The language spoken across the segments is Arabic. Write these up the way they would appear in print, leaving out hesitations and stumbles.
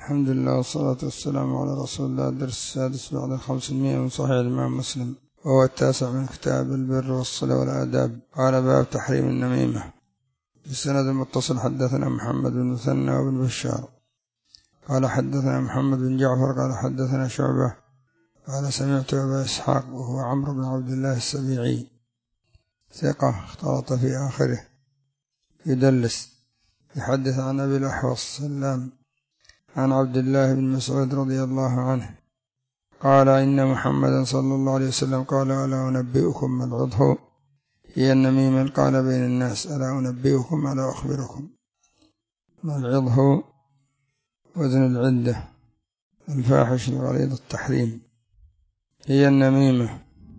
الحمد لله والصلاة والسلام على رسول الله. الدرس السادس بعد 500 من صحيح الإمام مسلم، وهو التاسع من كتاب البر والصلة والآداب. قال: باب تحريم النميمة. بالسند المتصل حدثنا محمد بن مثنى وابن بشار قال حدثنا محمد بن جعفر قال حدثنا شعبة قال سمعت أبا إسحاق وهو عمرو بن عبد الله السبيعي ثقة اختلط في آخره يدلس، يحدث عن أبي الأحوص سلام عن عبد الله بن مسعود رضي الله عنه قال: إن محمدا صلى الله عليه وسلم قال: ألا أنبئكم ما العضه؟ هي النميمة. قال: بين الناس. ألا أنبئكم ألا أخبركم؟ ما العضه؟ وزن العدة، الفاحش الغليظ التحريم. هي النميمة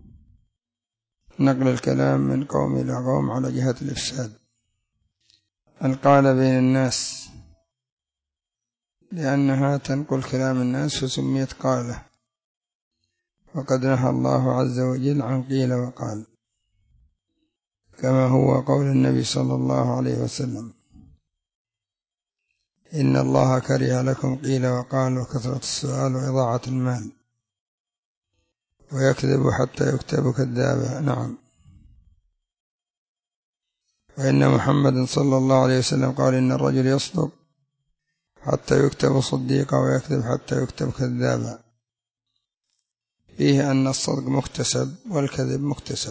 نقل الكلام من قوم إلى قوم على جهة الإفساد. قال: بين الناس لأنها تنقل كلام الناس فسميت قالة، وقد نهى الله عز وجل عن قيل وقال، كما هو قول النبي صلى الله عليه وسلم: إن الله كره لكم قيل وقال وكثرة السؤال وإضاعة المال، ويكذب حتى يكتب كذابا. نعم. وإن محمد صلى الله عليه وسلم قال: إن الرجل يصدق حتى يكتب صديقا ويكذب حتى يكتب كذابا. فيه أن الصدق مكتسب والكذب مكتسب،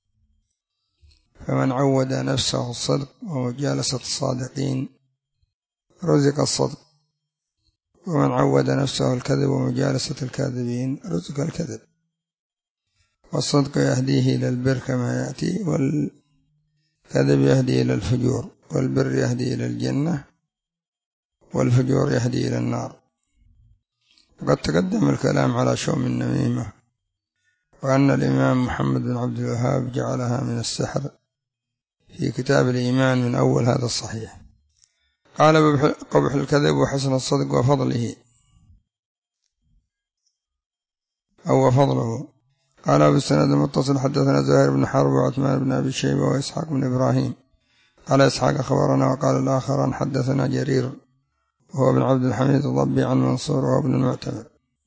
فمن عود نفسه الصدق ومجالسة الصادقين رزق الصدق، ومن عود نفسه الكذب ومجالسة الكاذبين رزق الكذب. والصدق يهديه إلى البر كما يأتي، والكذب يهدي إلى الفجور، والبر يهدي إلى الجنة، والفجور يهدي إلى النار. وقد تقدم الكلام على شؤم النميمة، وأن الإمام محمد بن عبد الوهاب جعلها من السحر في كتاب الإيمان من أول هذا الصحيح. قال: قبح الكذب وحسن الصدق وفضله أو فضله. قال: بالسند المتصل حدثنا زهير بن حرب وعثمان بن أبي شيبة وإسحاق بن إبراهيم. قال إسحاق: أخبرنا. وقال الآخران: حدثنا جرير وهو ابن عبد الحميد الضبي عن منصور وهو ابن المعتمر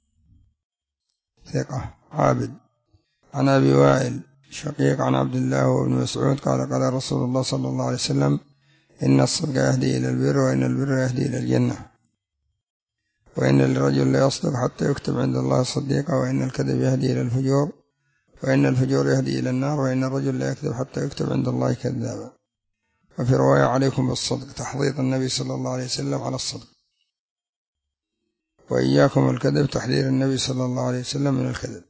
ثقة عابد عن أبي وائل شقيق عن عبد الله وابن مسعود قال: قال رسول الله صلى الله عليه وسلم: إن الصدق يهدي إلى البر، وإن البر يهدي إلى الجنة، وإن الرجل لا يصدق حتى يكتب عند الله صديقا، وإن الكذب يهدي إلى الفجور، وإن الفجور يهدي إلى النار، وإن الرجل لا يكذب حتى يكتب عند الله كذابا. وفي رواية: عليكم بالصدق، تحضيض النبي صلى الله عليه وسلم على الصدق. وإياكم الكذب، تحذير النبي صلى الله عليه وسلم من الكذب.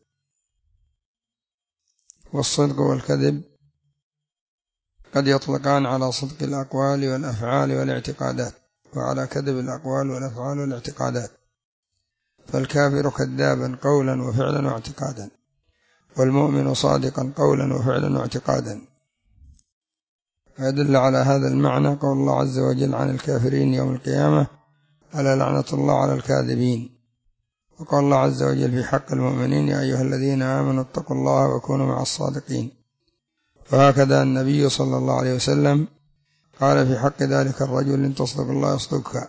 والصدق والكذب قد يطلقان على صدق الأقوال والأفعال والاعتقادات، وعلى كذب الأقوال والأفعال والاعتقادات. فالكافر كذابا قولا وفعلا واعتقادا، والمؤمن صادقا قولا وفعلا واعتقادا. ويدل على هذا المعنى قول الله عز وجل عن الكافرين يوم القيامة: ألا لعنة الله على الكاذبين. وقال الله عز وجل في حق المؤمنين: يا أيها الذين آمنوا اتقوا الله وكونوا مع الصادقين. وهكذا النبي صلى الله عليه وسلم قال في حق ذلك الرجل: إن تصدق الله يصدقك.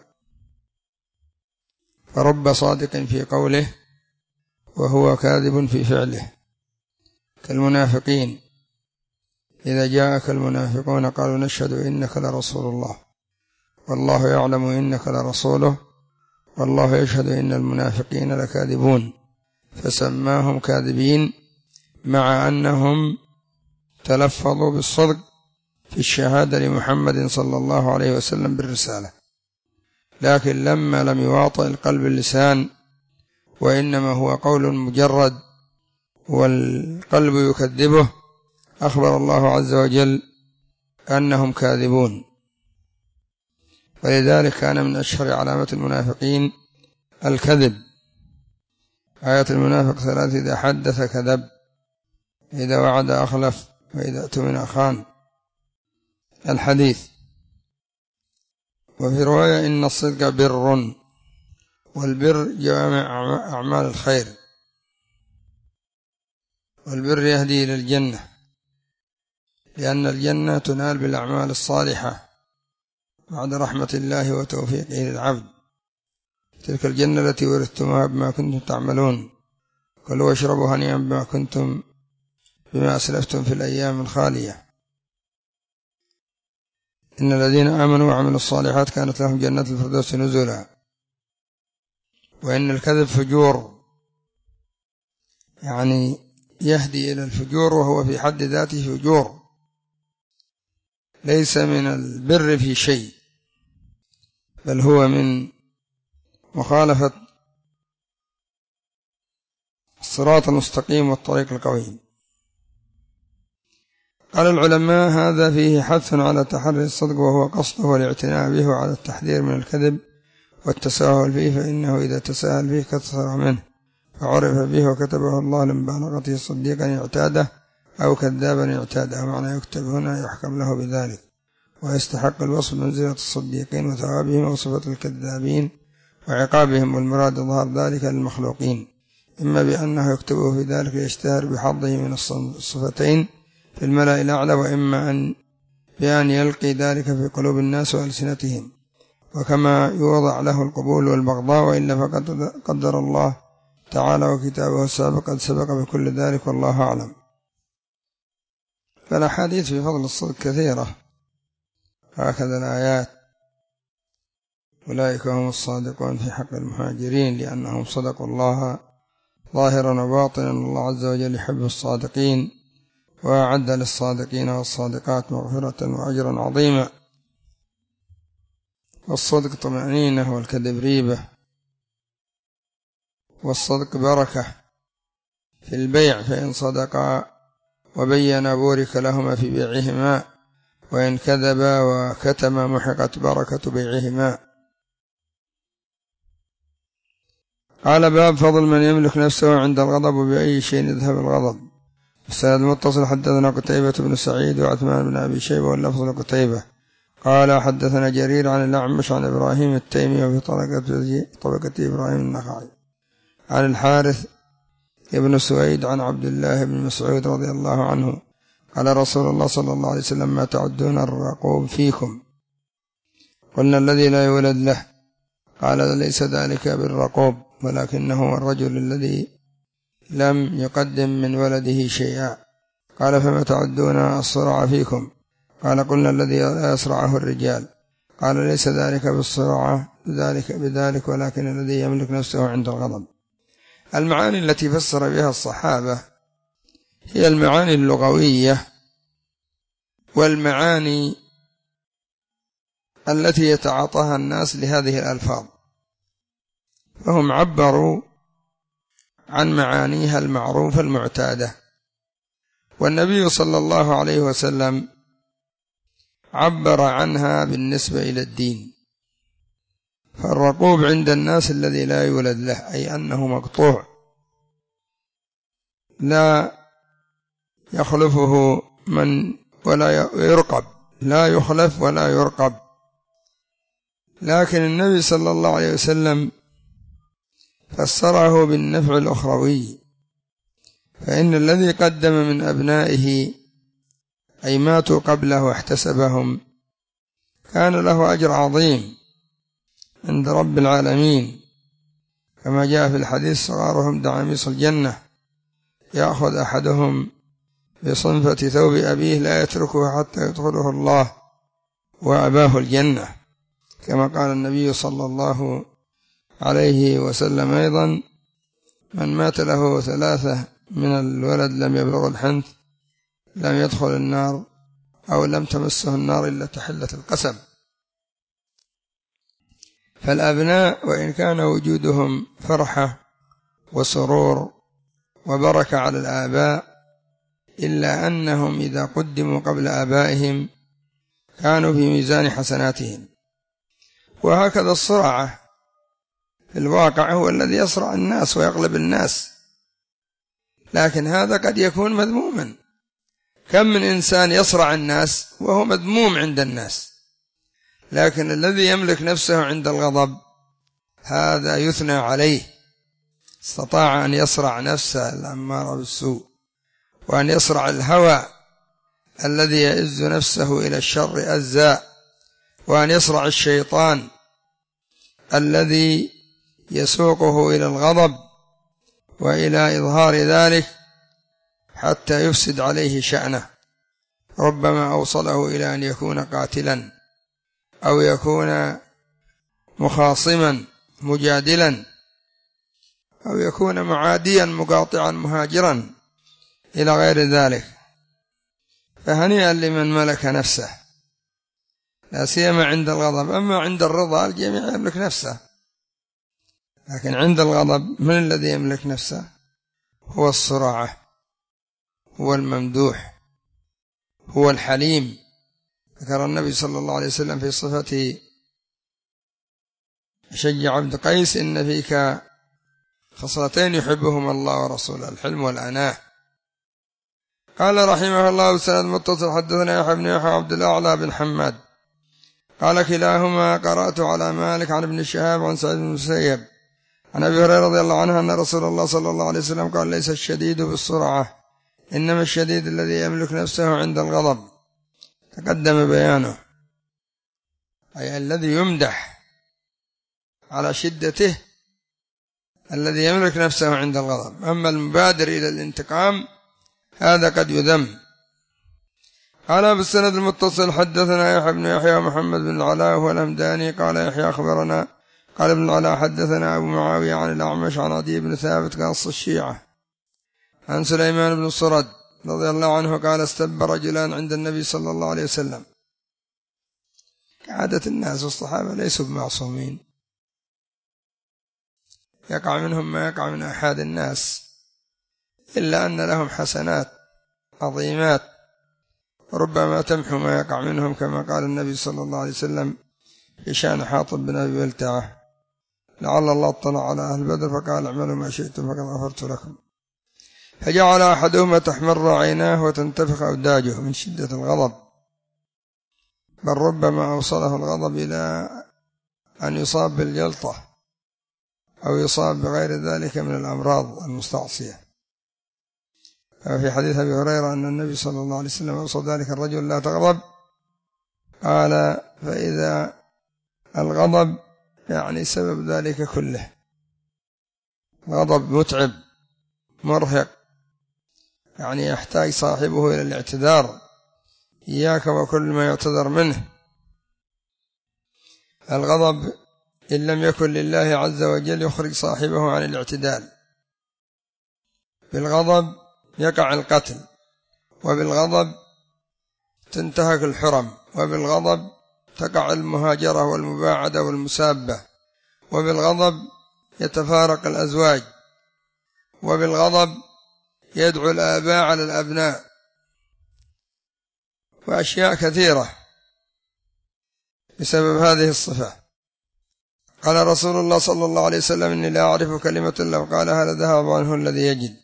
فرب صادق في قوله وهو كاذب في فعله، كالمنافقين: إذا جاءك المنافقون قالوا نشهد إنك لرسول الله، والله يعلم إنك لرسوله، والله يشهد إن المنافقين لكاذبون. فسماهم كاذبين مع أنهم تلفظوا بالصدق في الشهادة لمحمد صلى الله عليه وسلم بالرسالة، لكن لما لم يواطئ القلب اللسان، وإنما هو قول مجرد والقلب يكذبه، أخبر الله عز وجل أنهم كاذبون. ولذلك كان من أشهر علامات المنافقين الكذب. آية المنافق 3: إذا حدث كذب، إذا وعد أخلف، وإذا اؤتمن خان. الحديث. وفي رواية: إن الصدق بر، والبر جامع أعمال الخير، والبر يهدي إلى الجنة، لأن الجنة تنال بالأعمال الصالحة بعد رحمة الله وتوفيقه للعبد. تلك الجنة التي ورثتموها بما كنتم تعملون كلوا واشربوا هنيئا بما أسلفتم في الأيام الخالية إن الذين آمنوا وعملوا الصالحات كانت لهم جنات الفردوس نزلا. وإن الكذب فجور، يعني يهدي إلى الفجور، وهو في حد ذاته فجور، ليس من البر في شيء، بل هو من مخالفة الصراط المستقيم والطريق القويم. قال العلماء هذا فيه حث على تحري الصدق وهو قصده والاعتناء به، وعلى التحذير من الكذب والتساهل فيه، فإنه إذا تساهل فيه كثر منه فعرف به وكتبه الله لمبالغته صديقا اعتاده أو كذابا اعتاده، معنى يكتب هنا يحكم له بذلك ويستحق الوصف منزلة الصديقين وثوابهم وصفة الكذابين وعقابهم، والمراد ظهر ذلك للمخلوقين، إما بأنه يكتبه في ذلك ليشتهر بحظه من الصفتين في الملأ الأعلى، وإما بأن يلقي ذلك في قلوب الناس وألسنتهم، وكما يوضع له القبول والبغضاء، وإلا فقد قدر الله تعالى وكتابه السابق قد سبق بكل ذلك، والله أعلم. فالأحاديث في فضل الصدق كثيرة، هكذا الآيات: أولئك هم الصادقون في حق المهاجرين لأنهم صدقوا الله ظاهرا وباطنا، الله عز وجل يحب الصادقين وأعد للصادقين والصادقات مغفرة وأجرا عظيما. والصدق طمأنينة والكذب ريبة، والصدق بركة في البيع، فإن صدقا وبينا بورك لهما في بيعهما، وإن كذبا وكتما محقت بركة بيعهما. قال باب فضل من يملك نفسه عند الغضب وبأي شيء يذهب الغضب. السند المتصل حدثنا قتيبة بن سعيد وعثمان بن أبي شيبة واللفظ لقتيبة قال حدثنا جرير عن الأعمش عن إبراهيم التيمي وفي طبقة إبراهيم النخعي عن الحارث ابن سويد عن عبد الله بن مسعود رضي الله عنه قال رسول الله صلى الله عليه وسلم: ما تعدون الرقوب فيكم؟ قلنا: الذي لا يولد له. قال: ليس ذلك بالرقوب، ولكنه الرجل الذي لم يقدم من ولده شيئا. قال: فما تعدون الصراع فيكم؟ قال: قلنا: الذي لا يصرعه الرجال. قال: ليس ذلك بالصراع بذلك ولكن الذي يملك نفسه عند الغضب. المعاني التي فسر بها الصحابة هي المعاني اللغوية والمعاني التي يتعاطاها الناس لهذه الألفاظ، فهم عبروا عن معانيها المعروفة المعتادة، والنبي صلى الله عليه وسلم عبر عنها بالنسبة إلى الدين. فالرقوب عند الناس الذي لا يولد له، أي أنه مقطوع لا يخلفه من ولا يرقب، لا يخلف ولا يرقب. لكن النبي صلى الله عليه وسلم فسره بالنفع الأخروي، فإن الذي قدم من أبنائه أي ماتوا قبله واحتسبهم كان له أجر عظيم عند رب العالمين، كما جاء في الحديث: صغارهم دعاميص الجنة، يأخذ أحدهم بصنفة ثوب أبيه لا يتركه حتى يدخله الله وأباه الجنة، كما قال النبي صلى الله عليه وسلم أيضا: من مات له 3 من الولد لم يبلغ الحنث لم يدخل النار أو لم تمسه النار إلا تحلة القسم. فالأبناء وإن كان وجودهم فرحة وسرور وبركة على الآباء، إلا أنهم إذا قدموا قبل آبائهم كانوا في ميزان حسناتهم. وهكذا الصراع في الواقع هو الذي يصرع الناس ويغلب الناس، لكن هذا قد يكون مذموما. كم من إنسان يصرع الناس وهو مذموم عند الناس، لكن الذي يملك نفسه عند الغضب هذا يثنى عليه، استطاع أن يصرع نفسه الأمارة بالسوء، وأن يصرع الهوى الذي يئز نفسه إلى الشر أزاء، وأن يصرع الشيطان الذي يسوقه إلى الغضب وإلى إظهار ذلك حتى يفسد عليه شأنه، ربما أوصله إلى أن يكون قاتلا أو يكون مخاصما مجادلا أو يكون معاديا مقاطعا مهاجرا إلى غير ذلك. فهنيئا لمن ملك نفسه، لا سيما عند الغضب. أما عند الرضا الجميع يملك نفسه، لكن عند الغضب من الذي يملك نفسه؟ هو الصراعة، هو الممدوح، هو الحليم. ذكر النبي صلى الله عليه وسلم في صفته شجع عبد قيس: إن فيك خصلتين يحبهما الله ورسوله، الحلم والأناة. قال رحمه الله سند متصل حدثنا يحيى بن يحيى عبد الأعلى بن حماد قال كلاهما قرأت على مالك عن ابن شهاب عن سعيد بن المسيب عن أبي هريرة رضي الله عنه أن رسول الله صلى الله عليه وسلم قال: ليس الشديد بالسرعة، إنما الشديد الذي يملك نفسه عند الغضب. تقدم بيانه، أي الذي يمدح على شدته الذي يملك نفسه عند الغضب. أما المبادر إلى الانتقام هذا قد يذم. قال بالسند المتصل حدثنا يحيى بن يحيى محمد بن العلاء هو الهمداني قال يحيى أخبرنا قال ابن العلاء حدثنا أبو معاوية عن الأعمش عن عدي بن ثابت قاص الشيعة عن سليمان بن الصرد رضي الله عنه قال: استب رجلان عند النبي صلى الله عليه وسلم. كعادة الناس والصحابة ليسوا بمعصومين، يقع منهم ما يقع من أحد الناس، إلا أن لهم حسنات عظيمات ربما تمحو ما يقع منهم، كما قال النبي صلى الله عليه وسلم في شأن حاطب بن أبي بلتعة: لعل الله اطلع على أهل بدر فقال: اعملوا ما شئتم فقد غفرت لكم. فجعل أحدهما تحمر عيناه وتنتفخ أوداجه من شدة الغضب، بل ربما أوصله الغضب إلى أن يصاب بالجلطة أو يصاب بغير ذلك من الأمراض المستعصية. في حديث أبي هريرة أن النبي صلى الله عليه وسلم أوصى ذلك الرجل: لا تغضب. قال: فإذا الغضب يعني سبب ذلك كله، غضب متعب مرهق، يعني يحتاج صاحبه إلى الاعتذار، إياك وكل ما يعتذر منه. الغضب إن لم يكن لله عز وجل يخرج صاحبه عن الاعتدال. بالغضب يقع القتل، وبالغضب تنتهك الحرم، وبالغضب تقع المهاجرة والمباعدة والمسابة، وبالغضب يتفارق الأزواج، وبالغضب يدعو الآباء على الأبناء، وأشياء كثيرة بسبب هذه الصفة. قال رسول الله صلى الله عليه وسلم: إني لا أعرف كلمة لو قالها لذهب عنه الذي يجد.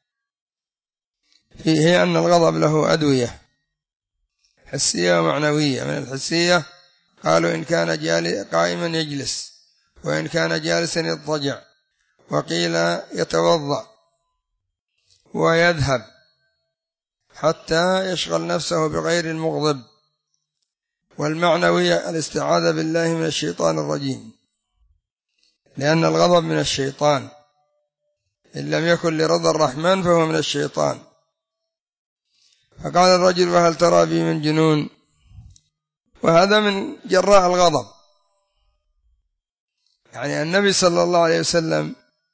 فيه أن الغضب له أدوية حسية ومعنوية. من الحسية قالوا: إن كان قائما يجلس، وإن كان جالسا يضطجع، وقيل يتوضأ ويذهب حتى يشغل نفسه بغير المغضب. والمعنوية الاستعاذة بالله من الشيطان الرجيم، لأن الغضب من الشيطان، إن لم يكن لرضا الرحمن فهو من الشيطان. فقال الرجل: وهل ترى بي من جنون؟ وهذا من جراء الغضب. يعني النبي صلى الله عليه وسلم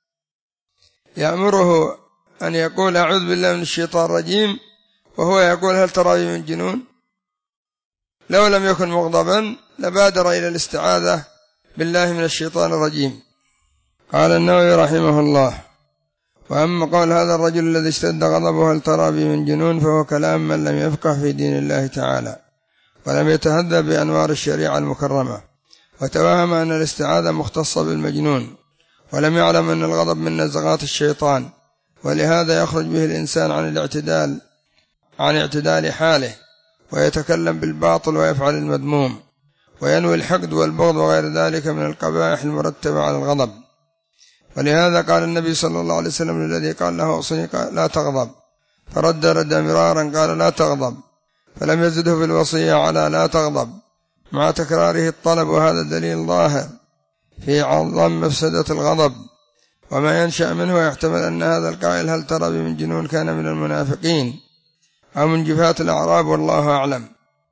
يأمره أن يقول: أعوذ بالله من الشيطان الرجيم، وهو يقول: هل ترى بي من جنون؟ لو لم يكن مغضبا لبادر إلى الاستعاذة بالله من الشيطان الرجيم. قال النووي رحمه الله: وأما قول هذا الرجل الذي اشتد غضبه: هل ترى بي من جنون؟ فهو كلام من لم يفقه في دين الله تعالى، ولم يتهذب بأنوار الشريعة المكرمة، وتوهم أن الاستعاذة مختصة بالمجنون، ولم يعلم أن الغضب من نزغات الشيطان، ولهذا يخرج به الإنسان عن اعتدال حاله، ويتكلم بالباطل ويفعل المذموم، وينوي الحقد والبغض وغير ذلك من القبائح المرتبة على الغضب. ولهذا قال النبي صلى الله عليه وسلم الذي قال له: أوصني لا تغضب، فرد مرارا قال: لا تغضب، فلم يزده في الوصية على لا تغضب مع تكراره الطلب. وهذا دليل ظاهر في عظم مفسدة الغضب وما ينشأ منه، ويحتمل أن هذا القائل هل ترى من جنون كان من المنافقين أو من جفاة الأعراب، والله أعلم.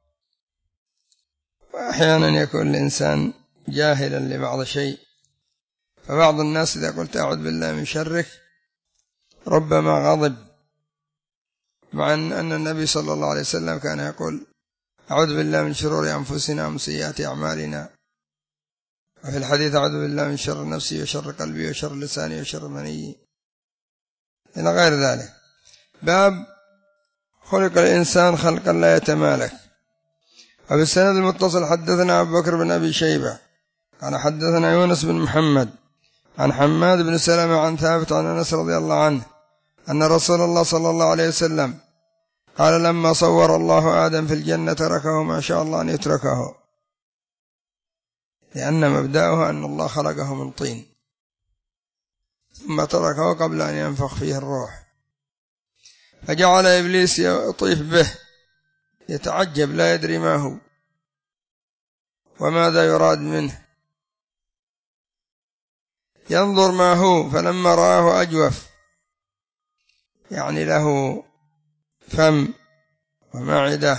وأحيانا يكون الإنسان جاهلا لبعض شيء، فبعض الناس إذا قلت أعوذ بالله من شرك ربما غضب، مع أن النبي صلى الله عليه وسلم كان يقول أعوذ بالله من شرور أنفسنا ومن سيئات أعمالنا، وفي الحديث أعوذ بالله من شر نفسي وشر قلبي وشر لساني وشر مني إلى غير ذلك. باب خلق الإنسان خلقا لا يتمالك. وبالسند المتصل حدثنا أبو بكر بن أبي شيبة قال حدثنا يونس بن محمد عن حماد بن سلمة عن ثابت عن أنس رضي الله عنه أن رسول الله صلى الله عليه وسلم قال لما صور الله آدم في الجنة تركه ما شاء الله أن يتركه، لأن مبدأه أن الله خلقه من طين ثم تركه قبل أن ينفخ فيه الروح، فجعل إبليس يطيف به يتعجب لا يدري ما هو وماذا يراد منه، ينظر ما هو، فلما رآه أجوف، يعني له فم ومعدة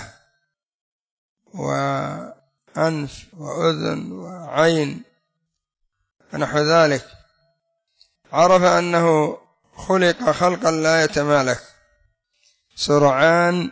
وأنف وأذن وعين ونحو ذلك، عرف أنه خلق خلقا لا يتمالك، سرعان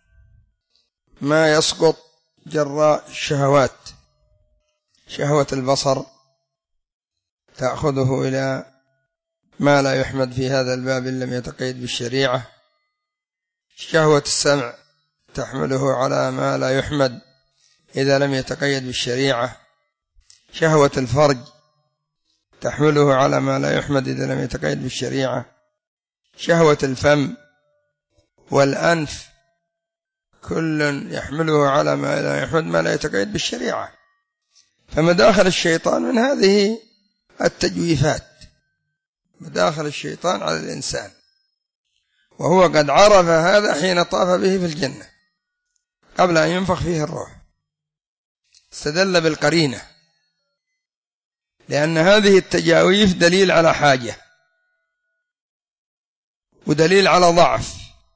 ما يسقط جراء الشهوات، شهوة البصر تأخذه إلى ما لا يحمد في هذا الباب إن لم يتقيد بالشريعة، شهوة السمع تحمله على ما لا يحمد إذا لم يتقيد بالشريعة، شهوة الفرج تحمله على ما لا يحمد إذا لم يتقيد بالشريعة، شهوة الفم والأنف كل يحمله على ما لا يحمد ما لا يتقيد بالشريعة. فمداخل الشيطان من هذه التجويفات، مداخل الشيطان على الإنسان، وهو قد عرف هذا حين طاف به في الجنة قبل أن ينفخ فيه الروح، استدل بالقرينة، لأن هذه التجاويف دليل على حاجة ودليل على ضعف،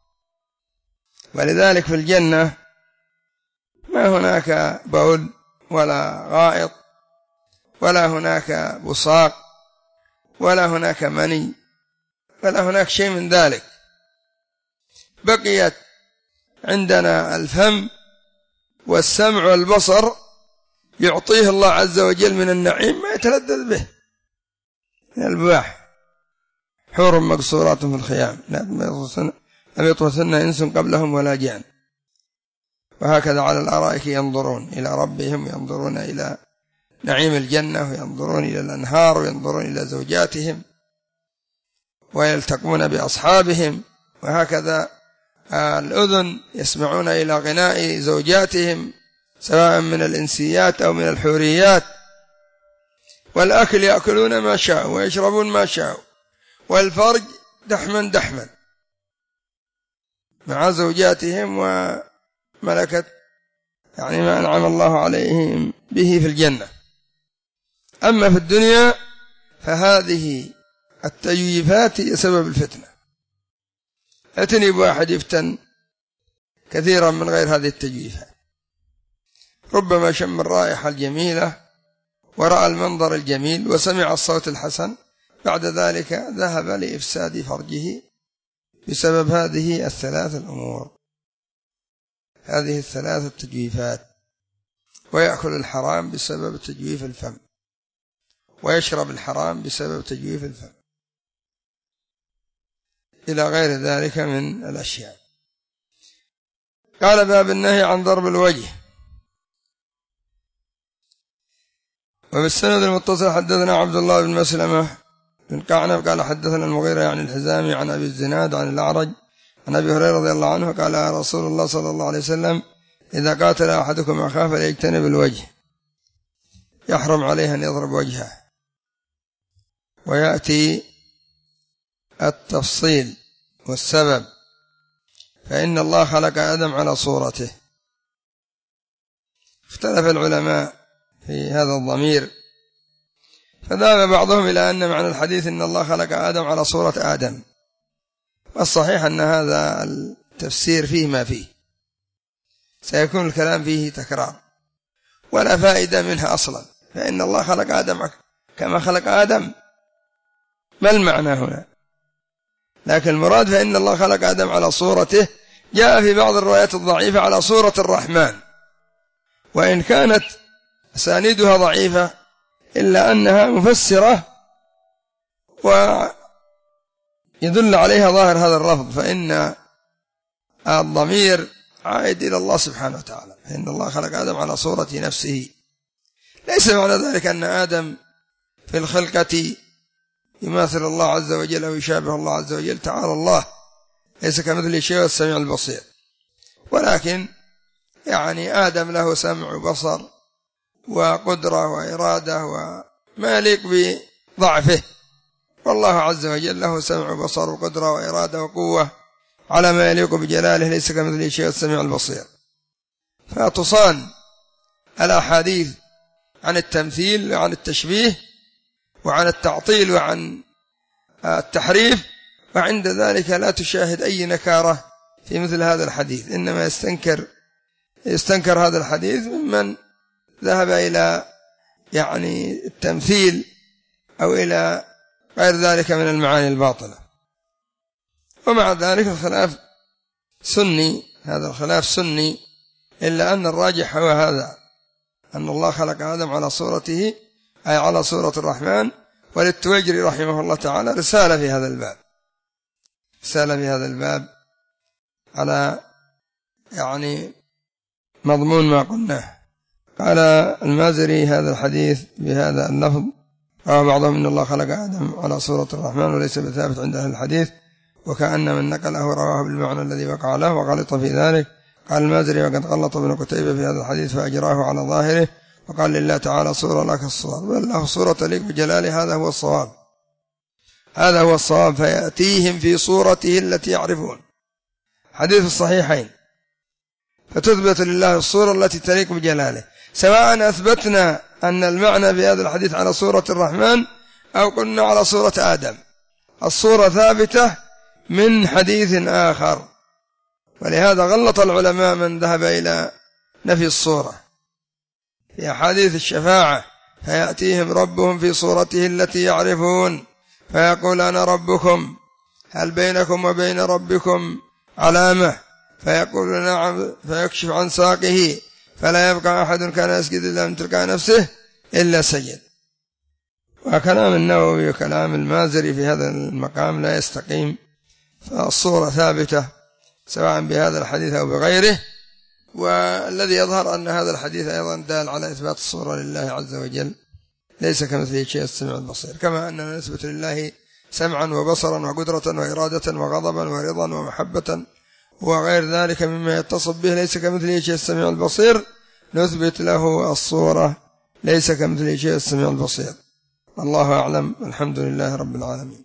ولذلك في الجنة ما هناك بول ولا غائط ولا هناك بصاق ولا هناك مني ولا هناك شيء من ذلك، بقيت عندنا الفم والسمع والبصر يعطيه الله عز وجل من النعيم ما يتلذذ به من الباح، حور مقصورات في الخيام لم يطمثن إنس قبلهم ولا جان، وهكذا على الأرائك ينظرون إلى ربهم، ينظرون إلى نعيم الجنة، وينظرون إلى الأنهار، وينظرون إلى زوجاتهم، ويلتقون بأصحابهم، وهكذا الأذن يسمعون إلى غناء زوجاتهم سواء من الإنسيات أو من الحوريات، والأكل يأكلون ما شاءوا ويشربون ما شاءوا، والفرج دحما مع زوجاتهم وملكت يعني ما أنعم الله عليهم به في الجنة. أما في الدنيا فهذه التجويفات هي سبب الفتنة، أتني بواحد يفتن كثيرا من غير هذه التجويفات، ربما شم الرائحة الجميلة ورأى المنظر الجميل وسمع الصوت الحسن، بعد ذلك ذهب لإفساد فرجه بسبب هذه الثلاث الأمور، هذه الثلاث التجويفات، ويأكل الحرام بسبب تجويف الفم، ويشرب الحرام بسبب تجويف الفم، إلى غير ذلك من الأشياء. قال باب النهي عن ضرب الوجه. وبالسند المتصل حدثنا عبد الله بن مسلمة بن قعنب قال حدثنا المغيرة يعني الحزامي عن أبي الزناد عن الأعرج عن أبي هريرة رضي الله عنه قال يا رسول الله صلى الله عليه وسلم إذا قاتل أحدكم أخاه فليجتنب الوجه، يحرم عليه أن يضرب وجهه. ويأتي التفصيل والسبب، فإن الله خلق آدم على صورته. اختلف العلماء في هذا الضمير، فذهب بعضهم إلى أن معنى الحديث إن الله خلق آدم على صورة آدم، والصحيح أن هذا التفسير فيه ما فيه، سيكون الكلام فيه تكرار ولا فائدة منها أصلا، فإن الله خلق آدم كما خلق آدم، ما المعنى هنا؟ لكن المراد فإن الله خلق آدم على صورته، جاء في بعض الروايات الضعيفة على صورة الرحمن، وإن كانت أسانيدها ضعيفة إلا أنها مفسرة ويدل عليها ظاهر هذا اللفظ، فإن الضمير عائد إلى الله سبحانه وتعالى، فإن الله خلق آدم على صورة نفسه. ليس معنى ذلك أن آدم في الخلقة يماثل الله عز وجل أو يشابه الله عز وجل، تعالى الله، ليس كمثله شيء والسميع البصير، ولكن يعني آدم له سمع وبصر وقدرة وإرادة وما يليق بضعفه، والله عز وجل له سمع وبصر وقدرة وإرادة وقوة على ما يليق بجلاله، ليس كمثله شيء والسميع البصير. فتصان الأحاديث عن التمثيل وعن التشبيه وعن التعطيل وعن التحريف، وعند ذلك لا تشاهد أي نكارة في مثل هذا الحديث، إنما يستنكر هذا الحديث ممن ذهب إلى يعني التمثيل أو إلى غير ذلك من المعاني الباطلة. ومع ذلك الخلاف سني، هذا الخلاف سني، إلا أن الراجح هو هذا، أن الله خلق آدم على صورته أي على صورة الرحمن. وللتويجري رحمه الله تعالى رسالة في هذا الباب على يعني مضمون ما قلناه. قال المازري هذا الحديث بهذا اللفظ روى بعضهم إن الله خلق آدم على صورة الرحمن وليس بثابت عند أهل الحديث، وكأن من نقله رواه بالمعنى الذي وقع له وغلط في ذلك. قال المازري وقد غلط ابن قتيبة في هذا الحديث فأجراه على ظاهره، وقال لله تعالى صورة لا كالصور، بل له صورة تليق بجلاله، هذا هو الصواب. فيأتيهم في صورته التي يعرفون، حديث الصحيحين، فتثبت لله الصورة التي تليق بجلاله، سواء أثبتنا أن المعنى في هذا الحديث على صورة الرحمن أو قلنا على صورة آدم، الصورة ثابتة من حديث آخر. ولهذا غلط العلماء من ذهب إلى نفي الصورة في أحاديث الشفاعة، فيأتيهم ربهم في صورته التي يعرفون فيقول أنا ربكم، هل بينكم وبين ربكم علامة؟ فيقول نعم، فيكشف عن ساقه فلا يبقى أحد كان يسجد إلا من تلقاء نفسه إلا سجد. وكلام النووي وكلام المازري في هذا المقام لا يستقيم، فالصورة ثابتة سواء بهذا الحديث أو بغيره. والذي يظهر أن هذا الحديث أيضا دال على إثبات الصورة لله عز وجل، ليس كمثله شيء السميع البصير، كما أننا نثبت لله سمعا وبصرا وقدرة وإرادة وغضبا ورضا ومحبة وغير ذلك مما يتصف به ليس كمثله شيء السميع البصير، نثبت له الصورة ليس كمثله شيء السميع البصير. الله أعلم، الحمد لله رب العالمين.